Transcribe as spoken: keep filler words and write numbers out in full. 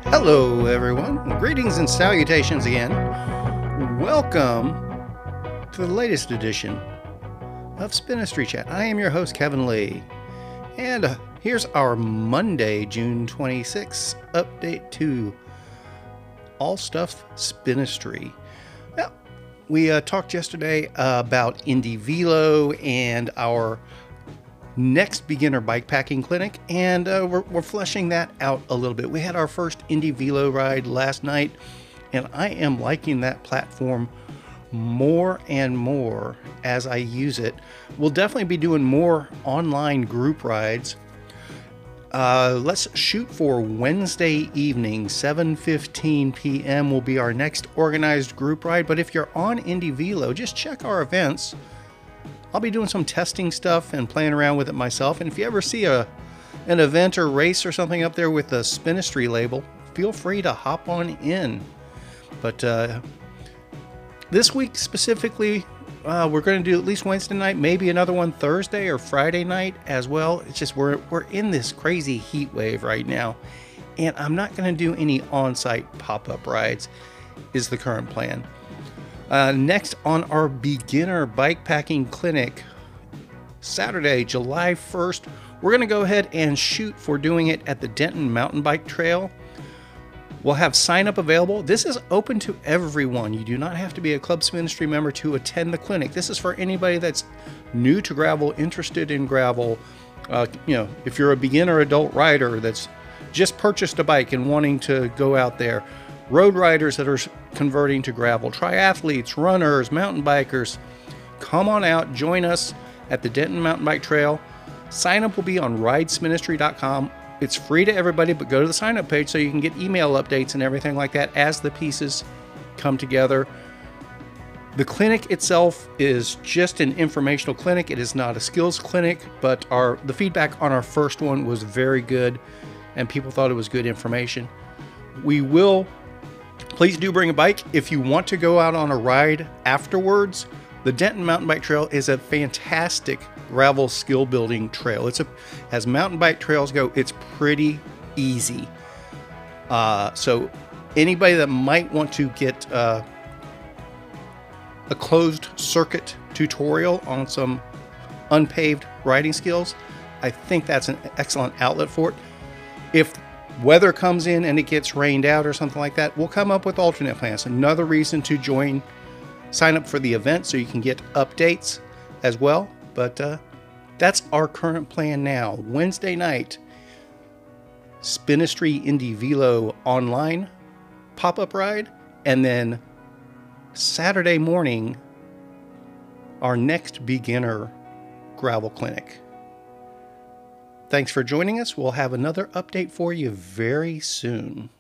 Hello, everyone. Greetings and salutations again. Welcome to the latest edition of Spinistry Chat. I am your host, Kevin Lee. And uh, here's our Monday, June twenty-sixth update to All Stuff Spinistry. Well, we uh, talked yesterday uh, about Indie Velo and our next beginner bikepacking clinic, and uh, we're, we're fleshing that out a little bit. We had our first Indie Velo ride last night, and I am liking that platform more and more as I use it. We'll definitely be doing more online group rides. Uh, let's shoot for Wednesday evening, seven fifteen p m will be our next organized group ride. But if you're on Indie Velo, just check our events. I'll be doing some testing stuff and playing around with it myself. And if you ever see a an event or race or something up there with the Spinistry label, feel free to hop on in. But uh, this week specifically, uh, we're going to do at least Wednesday night, maybe another one Thursday or Friday night as well. It's just we're we're in this crazy heat wave right now, and I'm not going to do any on-site pop-up rides. Is the current plan. Uh, next on our beginner bikepacking clinic, Saturday, July first, we're going to go ahead and shoot for doing it at the Denton Mountain Bike Trail. We'll have sign up available. This is open to everyone. You do not have to be a Club Spinistry member to attend the clinic. This is for anybody that's new to gravel, interested in gravel. Uh, you know, if you're a beginner adult rider that's just purchased a bike and wanting to go out there, road riders that are converting to gravel, triathletes, runners, mountain bikers, come on out, join us at the Denton Mountain Bike Trail. Sign up will be on ride spinistry dot com. It's free to everybody, but go to the sign up page so you can get email updates and everything like that as the pieces come together. The clinic itself is just an informational clinic. It is not a skills clinic, but our the feedback on our first one was very good and people thought it was good information. We will Please do bring a bike. If you want to go out on a ride afterwards, the Denton Mountain Bike Trail is a fantastic gravel skill building trail. It's a, as mountain bike trails go, it's pretty easy. Uh, so anybody that might want to get uh, a closed circuit tutorial on some unpaved riding skills, I think that's an excellent outlet for it. If weather comes in and it gets rained out or something like that, we'll come up with alternate plans. Another reason to join, sign up for the event so you can get updates as well. But uh, that's our current plan now. Wednesday night, Spinistry Indie Velo online pop-up ride. And then Saturday morning, our next beginner gravel clinic. Thanks for joining us. We'll have another update for you very soon.